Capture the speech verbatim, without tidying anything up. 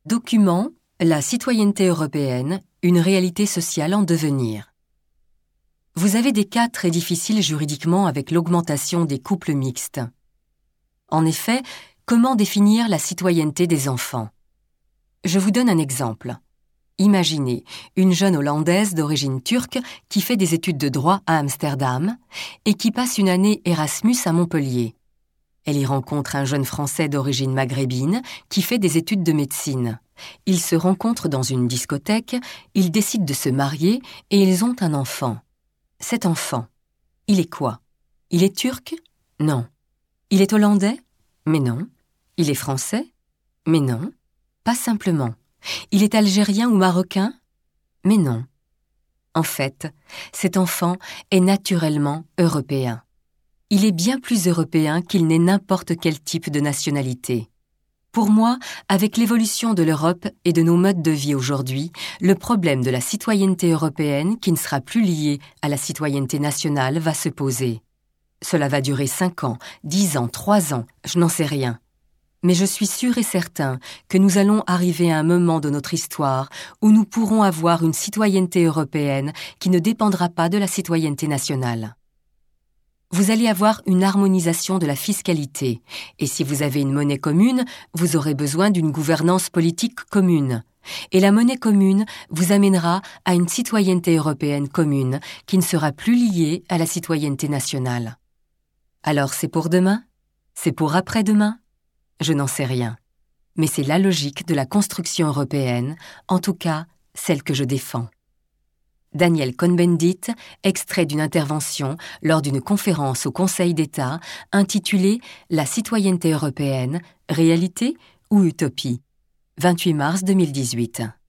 Document La citoyenneté européenne, une réalité sociale en devenir. Vous avez des cas très difficiles juridiquement avec l'augmentation des couples mixtes. En effet, comment définir la citoyenneté des enfants? Je vous donne un exemple. Imaginez une jeune Hollandaise d'origine turque qui fait des études de droit à Amsterdam et qui passe une année Erasmus à Montpellier. Elle y rencontre un jeune Français d'origine maghrébine qui fait des études de médecine. Ils se rencontrent dans une discothèque, ils décident de se marier et ils ont un enfant. Cet enfant, il est quoi? Il est turc? Non. Il est hollandais? Mais non. Il est français? Mais non. Pas simplement. Il est algérien ou marocain? Mais non. En fait, cet enfant est naturellement européen. Il est bien plus européen qu'il n'est n'importe quel type de nationalité. Pour moi, avec l'évolution de l'Europe et de nos modes de vie aujourd'hui, le problème de la citoyenneté européenne, qui ne sera plus lié à la citoyenneté nationale, va se poser. Cela va durer cinq ans, dix ans, trois ans, je n'en sais rien. Mais je suis sûr et certain que nous allons arriver à un moment de notre histoire où nous pourrons avoir une citoyenneté européenne qui ne dépendra pas de la citoyenneté nationale. Vous allez avoir une harmonisation de la fiscalité, et si vous avez une monnaie commune, vous aurez besoin d'une gouvernance politique commune. Et la monnaie commune vous amènera à une citoyenneté européenne commune qui ne sera plus liée à la citoyenneté nationale. Alors c'est pour demain? C'est pour après-demain? Je n'en sais rien. Mais c'est la logique de la construction européenne, en tout cas celle que je défends. Daniel Cohn-Bendit, extrait d'une intervention lors d'une conférence au Conseil d'État intitulée « La citoyenneté européenne, réalité ou utopie ?» vingt-huit mars deux mille dix-huit.